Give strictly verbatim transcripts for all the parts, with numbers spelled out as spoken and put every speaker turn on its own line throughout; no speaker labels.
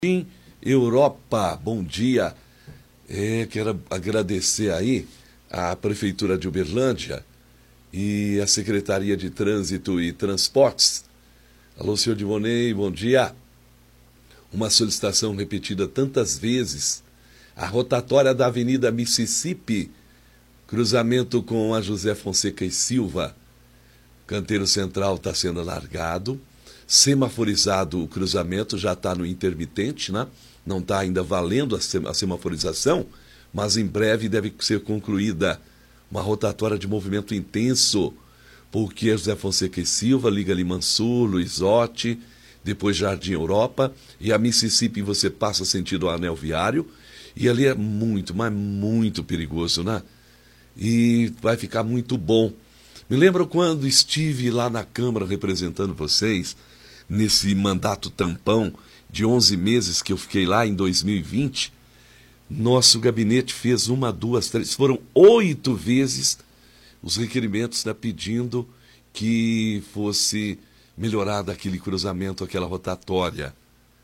Em Europa, bom dia. É, quero agradecer aí à Prefeitura de Uberlândia e à Secretaria de Trânsito e Transportes. Alô, senhor Divonei, bom dia. Uma solicitação repetida tantas vezes. A rotatória da Avenida Mississippi, cruzamento com a José Fonseca e Silva. Canteiro Central está sendo alargado. Semaforizado o cruzamento, já está no intermitente, né? Não está ainda valendo a, sem, a semaforização, mas em breve deve ser concluída uma rotatória de movimento intenso, porque a José Fonseca e Silva liga ali Mansur, Luizotti, depois Jardim Europa, e a Mississippi você passa sentido ao anel viário, e ali é muito, mas muito perigoso, né? E vai ficar muito bom. Me lembro quando estive lá na Câmara representando vocês, nesse mandato tampão de onze meses que eu fiquei lá em dois mil e vinte, nosso gabinete fez uma, duas, três, foram oito vezes os requerimentos, né, pedindo que fosse melhorado aquele cruzamento, aquela rotatória.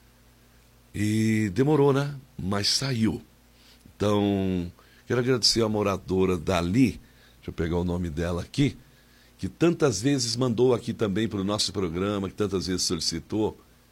E demorou, né? Mas saiu. Então, quero agradecer a moradora dali, deixa eu pegar o nome dela aqui, que tantas vezes mandou aqui também para o nosso programa, que tantas vezes solicitou,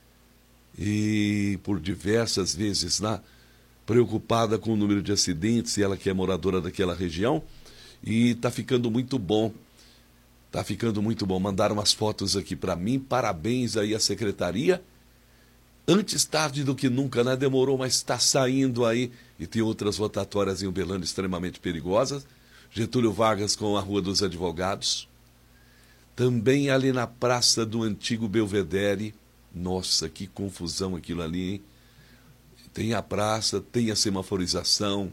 e por diversas vezes lá, preocupada com o número de acidentes, e ela que é moradora daquela região, e está ficando muito bom, está ficando muito bom. Mandaram umas fotos aqui para mim, parabéns aí à secretaria, antes tarde do que nunca, né? Demorou, mas está saindo aí, e tem outras rotatórias em Uberlândia extremamente perigosas, Getúlio Vargas com a Rua dos Advogados, também ali na Praça do Antigo Belvedere. Nossa, que confusão aquilo ali, hein? Tem a praça, tem a semaforização,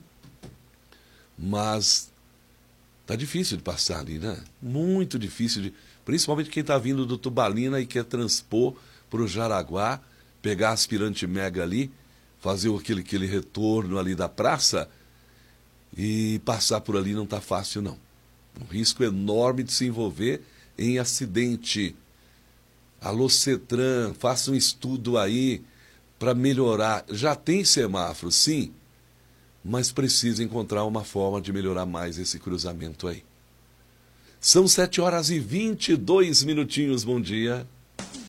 mas tá difícil de passar ali, né? Muito difícil, de, principalmente quem está vindo do Tubalina e quer transpor para o Jaraguá, pegar a aspirante mega ali, fazer aquele, aquele retorno ali da praça e passar por ali não tá fácil, não. Um risco enorme de se envolver em acidente. Alô, Cetran, faça um estudo aí para melhorar. Já tem semáforo, sim, mas precisa encontrar uma forma de melhorar mais esse cruzamento aí. São sete horas e vinte e dois minutinhos, bom dia.